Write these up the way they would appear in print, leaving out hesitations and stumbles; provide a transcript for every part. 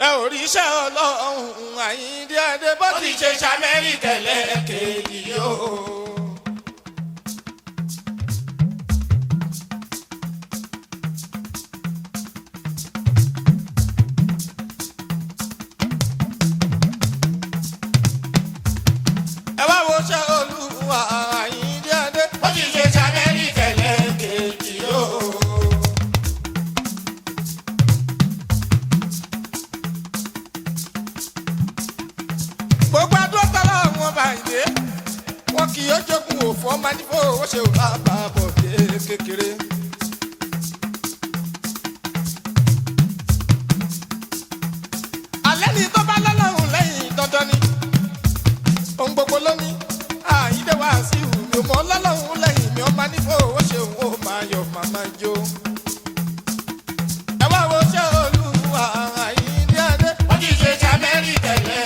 ẹ ò rí iṣẹ́ ọlọ́run Àyìndé Adé bó ti ṣe ṣàmẹ́ríkà lẹ́ẹ̀kejì yóò. ẹ wá wo iṣẹ́ Olúwa Àyìndé Adé bó ti ṣe ṣàmẹ́ríkà lẹ́ẹ̀kejì yóò. gbogbo adúlọ́tàlá àwọn Àyìndé wọn kì yóò jogun òfò ọmọ nífò ó ṣe ò bá bá bọ̀dé kékeré. alẹ́ ni tó bá lọ́lọ́run lẹ́yìn dandan ni ohun gbogbo ló ní Àyìndé wá sí ìhù mi ò mọ lọ́lọ́run lẹ́yìn mi ọmọ nífò ó ṣe òun ó máa yọ màmá jó. ẹ wá wo ṣé Olúwa Àyìndé Adé wọ́n ti ṣe ṣàmẹ́rì tẹ̀lé.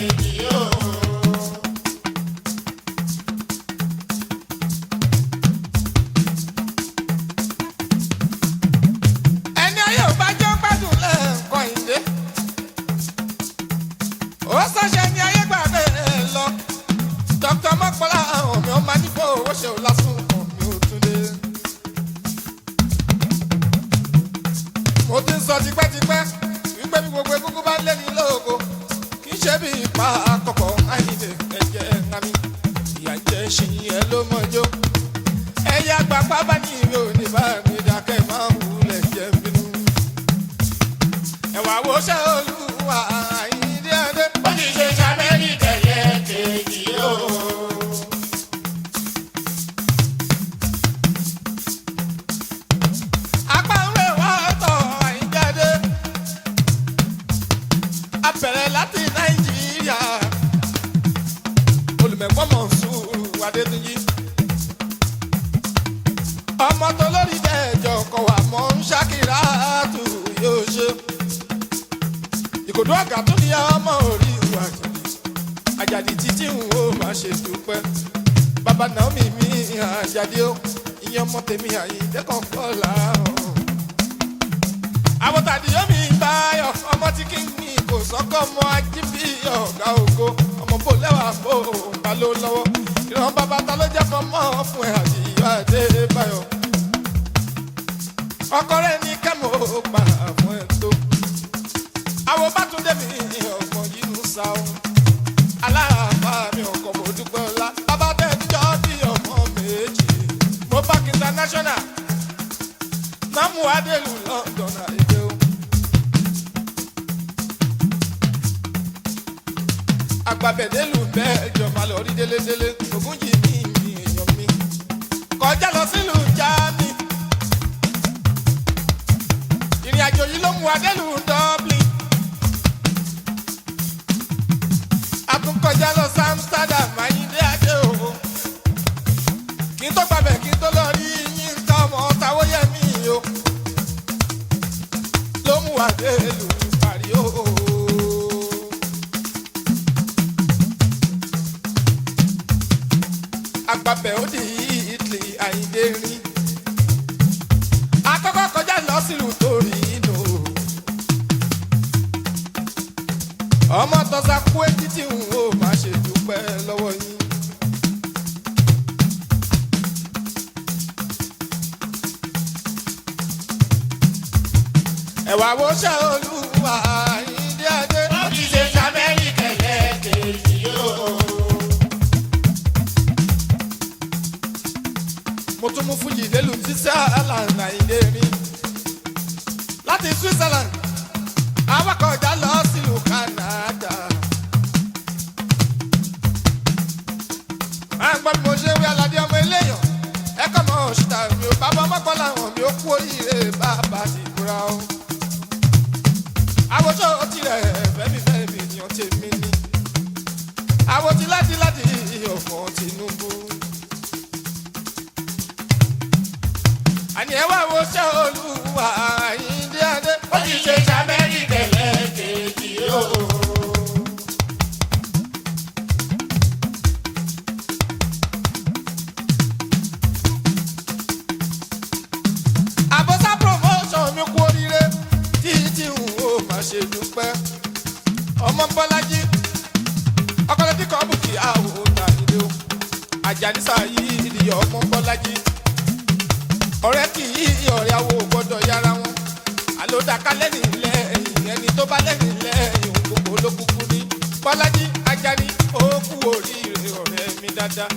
ó ṣàṣẹ ní ayé gbàgbé lọ Dr. Mọ́kànlá ọ̀mí ọmọ nípò owó ṣe ò lásùn ọ̀mí Òtúndé. mo ti ń sọ tipẹ́tipẹ́ wípé bí gbogbo egungun bá lé ní lóògo kì í ṣe bí ipa àkọ́kọ́ Àyìndé ẹ̀jẹ̀ ńlámi ìyá jẹ́ ṣìyìn ẹ̀ ló mọ́jọ́ ẹ̀yà àgbàpá bá ní ìwé òní bá mi dákẹ́ máa ń wulẹ̀ jẹ́ bínú. ẹ̀wà wo ṣe Olúwa Àyìndé Adé ó ti ṣe ṣàmẹ́rì tẹ̀lé kejì yóò. apá ń rè wá tọ̀ Àyìndé Adé abẹ̀rẹ̀ láti Nàìjíríà olùmẹ̀gbọ́n Mọ̀nsúrù Adétúnjí ọmọ tó lórí jẹ́jọ́ kọ̀ wá mọ́ ń Ṣàkírà tù yóò ṣe ìkòdó àgà tó ní ọmọ orí ìwà Àjàdí títí ń wo máa ṣe dúpẹ́ bàbá Naomi mi Àjàdí ó ìyẹn ọmọ tèmi Àyìndé kan pọ̀ láàrún. àwòtàdì yóò mi báyọ̀ ọmọ tí kì í ní kò sọ́kọ́ ọmọ ajíbí ọ̀gá ògo ọmọ bò lẹ́wà bò bá ló lọ́wọ́ ìran bàbá ta ló jẹ́ fọmọ́ fún ẹ̀ àti ìyá Adébáyọ̀ ọkọ rẹ̀ ní kẹ́mọ́ pa fún ẹ̀ tó. àwọn Bátúndé mi ọmọ yìí ń sa o aláàbá mi ọkọ mo dúpẹ́ ọlá bàbá tẹ́jọ́ bí ọmọ méjì mo bá kí international námú adélu London àìdè o. àgbàbẹ̀dẹ́lù bẹ́ẹ̀ jọba lọ rí délédélé ògùn yìí mi èèyàn mi kọjá lọ sílùú Jámánì ìrìn àjò yìí ló mú adélu Dublin. kọjá lọ sí Amsterdam Àyìndé Adé o kí n tó gbàbẹ̀ kí n tó lọ rí Yínká ọmọ Táwóyẹ̀mí o ló mú adé lù parí o. àgbàbẹ̀ ó di Italy Àyìndé rí akọ́kọ́ kọjá lọ sílùú Torino ọmọ tọ́sà kú etí ń wò má ṣe dúpẹ́ lọ́wọ́ yín. ẹ̀wà wo ṣe Olúwa Àyìndé Adé ó ti ṣe ṣàmẹ́ríkà lẹ́ẹ̀kejì yóò. mo tún mú fújì délùú Switzerland Àyìndé rí láti Switzerland awakọ̀ ọjà lọ sílùú Canada. à ń gbọ́ bí mo ṣe wí aládé ọmọ eléyàn ẹ̀kọ́ mọ́ òṣìṣẹ́ mi ò bá bọ́ mọ́kọ́ làwọn mi ò kú oríire bàbá ti kúra o. àwòṣọ tirẹ̀ fẹ́mi ènìyàn tèmi ni àwòtí láti ọmọ Tinubu. àní ẹ wá wo ṣé Olúwa Àyìndé Adé ó ti ṣe ṣàmẹ́ríkà lẹ́ẹ̀kejì o. àbọ̀sá promotion mi kú oríire títí ń wò má ṣe dúpẹ́ ọmọ Bọ́lájí ọkọlẹ́dí kan bùkì àwò tàyílé o Àjànísà yìí ìdíyẹ ọmọ Bọ́lájí ọ̀rẹ́ kì í ọ̀rẹ́ àwò gbọ́dọ̀ yára wọn àlòdàkà lẹ́yìn lẹ́yìn ẹni tó bá lẹ́yìn lẹ́yìn gbogbo ló kúkú ní Bọ́lájí Àjàní ó kú oríire ọ̀rẹ́ mi dáadáa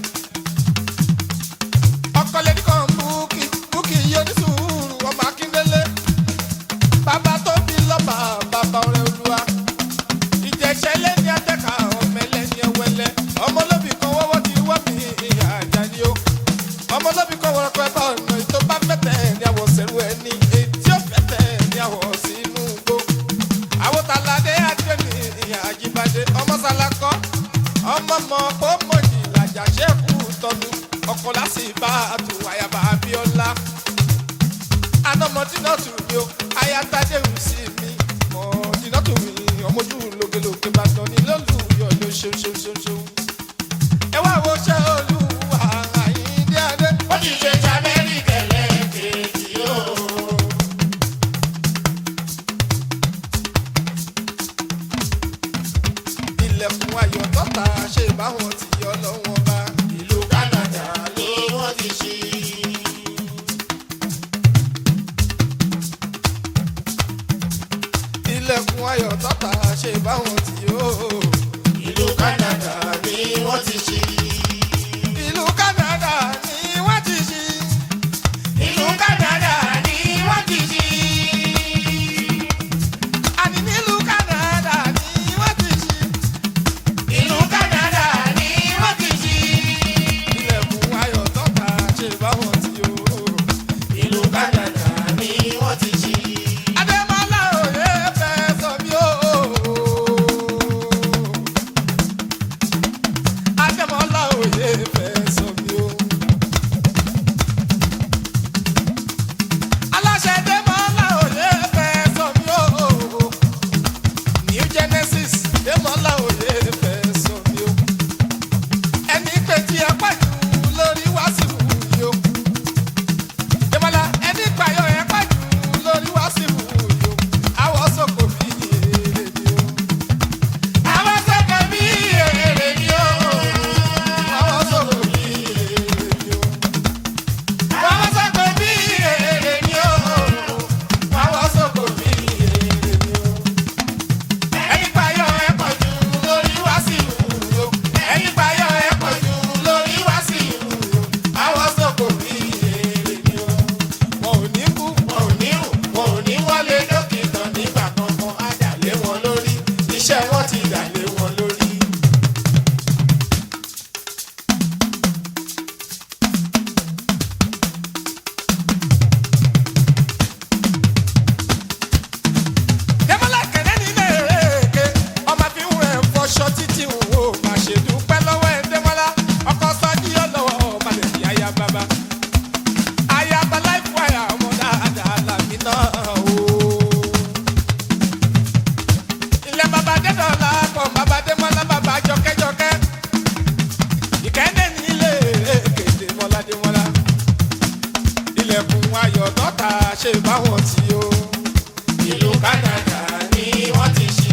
ọkọlẹ́dí kan bùkì yóò ní sùúrù ọmọ Akíndélé bàbá tó bí lọ́ba bàbá ọ̀rẹ́ Olúwa ìjẹ̀ṣẹ̀lẹ̀ ní atẹ́ka ọ̀mẹ́lẹ̀ ní ẹwẹ́lẹ́ ọmọlóbì kan wọ́wọ́ ti wọ́ mi Àjàní o ọmọlóbì kan wọ́n pẹ́ bá ọ̀nà ètò bá fẹ́tẹ̀ ní àwọ̀ sẹ́rù ẹni etí ó fẹ́tẹ̀ ní àwọ̀ sínú gbó àwòtáládé àdéhùn Àjíbádé ọmọ Sàlákọ́ ọmọ mọ̀ pọ́ mọ̀jì làjà ṣẹ́kù tọ́nu ọkọ̀ lásìbá àtúwáyàbá Abíọ́lá anamọdínà tù mí o ayatade ń sí mi mọdínà tù mí ọmọdú lógelóge bàtàn ní lólùyọ ló ṣeun. ẹ wá wo ṣe Olúwa Àyìndé Adé. ó ti ṣe sábẹ́rì kẹlẹ́ kejì o. ilẹ̀kùn ayọ̀ tọ́ta ṣe báwọn ti yọ lọ́wọ́ bá. ìlú Canada ni wọ́n ti ṣí. ilẹ̀kùn ayọ̀ tọ́ta ṣe báwọn ti yọ. ìlú Canada ni wọ́n ti ṣí. ìlú Canada ni wọ́n ti ṣí. ìlú Canada ni wọ́n ti ṣí. àní nílùú Canada ni wọ́n ti ṣí. ìlú Canada ni wọ́n ti ṣí. ilẹ̀kùn ayọ̀ tọ́ta ṣe báwọn ti yọ. ìlú Canada ni wọ́n ti ṣí. Adémọ́lá òye fẹ́ sọ mí o. Adémọ́lá òye fẹ́ sọ mí o. Aláṣẹ Adémọ́lá òye fẹ́ sọ mí o. New Genesis Adémọ́lá òye fẹ́ sọ mí o. Ẹni pé tí ẹ pàjù lórí Wàsíù yìí o. Adémọ́lá ẹni pààyàn ẹ pàjù lórí Wàsíù yìí o. Àwọn sọ̀kò bí èrè ni o. àwọn sọ̀kọ̀ bí èrè ni o. Àwọn sọ̀kò bí èrè ni o. àwọn sọ̀kọ̀ bí èrè ni o. Àwọn sọ̀kò bí èrè ni o. ẹni payọ̀ ẹ pọ̀ jù lórí Wàsíù o. ẹni payọ̀ ẹ pọ̀ jù lórí Wàsíù o. Àwọn sọ̀kò bí èrè ni o. Wọn ò ní kú. wọn ò ní rùn wọn ò ní wọlé dókítà nígbà kankan á dà lé wọn lórí iṣẹ́ wọn ti dà lé wọn lórí. Adémọ́lá kẹ̀lẹ́ nílé èké. Ọmọ fi ń rẹ̀ fọṣọ títí ń wò. Má ṣe dúpẹ́ lọ́wọ́ Adémọ́lá. Ọkọ sọ́jí ọlọ́wọ́ ọba lè di aya bàbá. Ayaba life wire ọmọ dáadáa làmì náà o. Ilẹ̀ bàbá Adédọ̀lá pọ̀ bàbá Adémọ́lá bàbá jọkẹ́jọkẹ́. Ìkẹ́ndé nílé èké Démọ́lá. Ilẹ̀kùn ayọ̀ tọ́ta ṣe báwọn tí o. ìlú Canada ni wọ́n ti ṣí.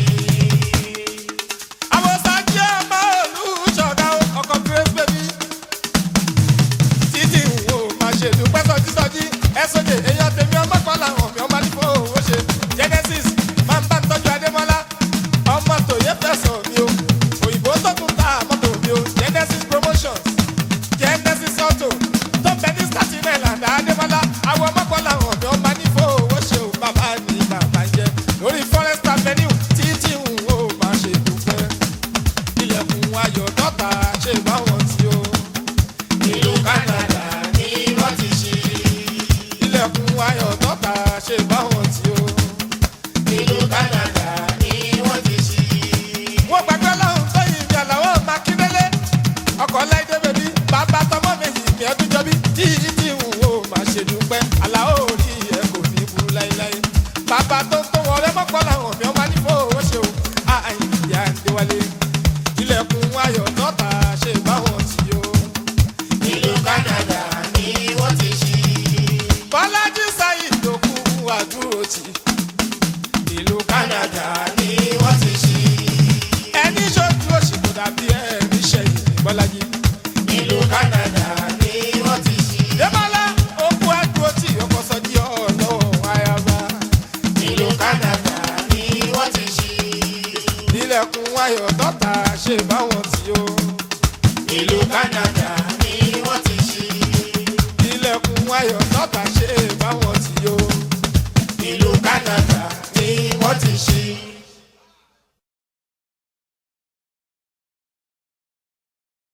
Àwọn sáájú ọmọ olùṣọ́gá ọkọ̀ grace baby. Títí wo máa ṣe dúpẹ́ sọjí SOJ èèyàn tèmi ọmọ kan làwọn mi ọmọ nípò owó ṣe. Genesis máa ń bá tọ́jú Adémọ́lá ọmọ tòye fẹ̀sọ̀ mi o. Òyìnbó tó tún ta mọ́tò mi o. Genesis promotions Genesis auto tó bẹ ní Staten Island Adémọ́lá àwọn ọmọ kan làwọn mi ọmọ nípò ayọ̀ tọ́ta ṣe báwọn tí ó. ìlú Canada ni wọ́n ti ṣí. ilẹ̀kùn ayọ̀ tọ́ta ṣe báwọn